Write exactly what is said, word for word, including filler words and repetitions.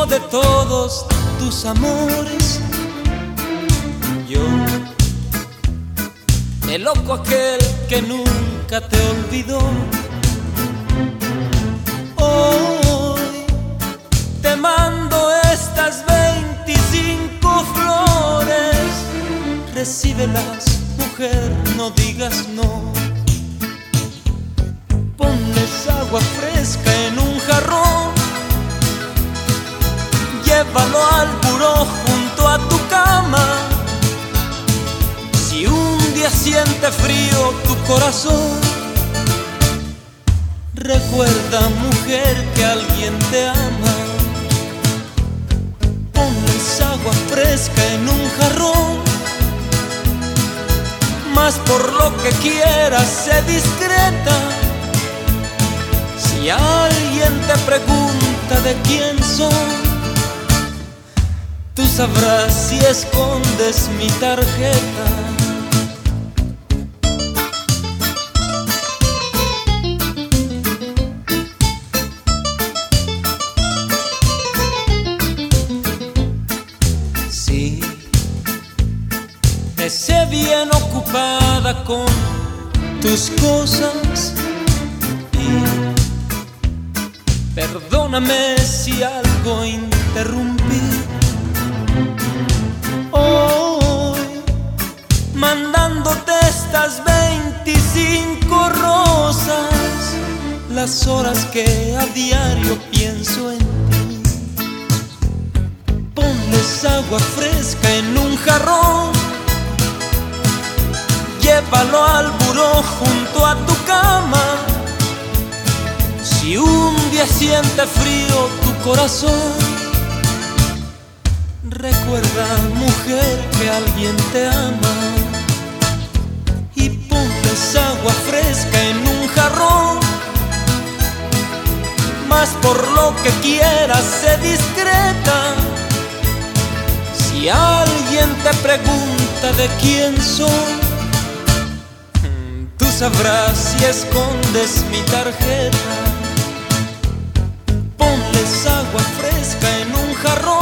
de todos tus amores. Yo, el loco aquel que nunca te olvidó, hoy te mando estas veinticinco flores. Recíbelas, mujer, no digas no. Ponles agua fresca en un jarrón, llévalo al buró junto a tu cama. Si un día siente frío tu corazón, recuerda, mujer, que alguien te ama. Ponles agua fresca en un jarrón, mas por lo que quieras, sé discreta. Si alguien te pregunta de quién soy, tú sabrás si escondes mi tarjeta. Sí, te sé bien ocupada con tus cosas, y perdóname si algo interrumpí. Hoy, mandándote estas veinticinco rosas, las horas que a diario pienso en ti. Ponles agua fresca en un jarrón, llévalo al buró junto a tu cama. Si un día siente frío tu corazón, recuerda, mujer, que alguien te ama. Y ponles agua fresca en un jarrón, mas por lo que quieras, sé discreta. Si alguien te pregunta de quién soy, tú sabrás si escondes mi tarjeta. Ponles agua fresca en un jarrón,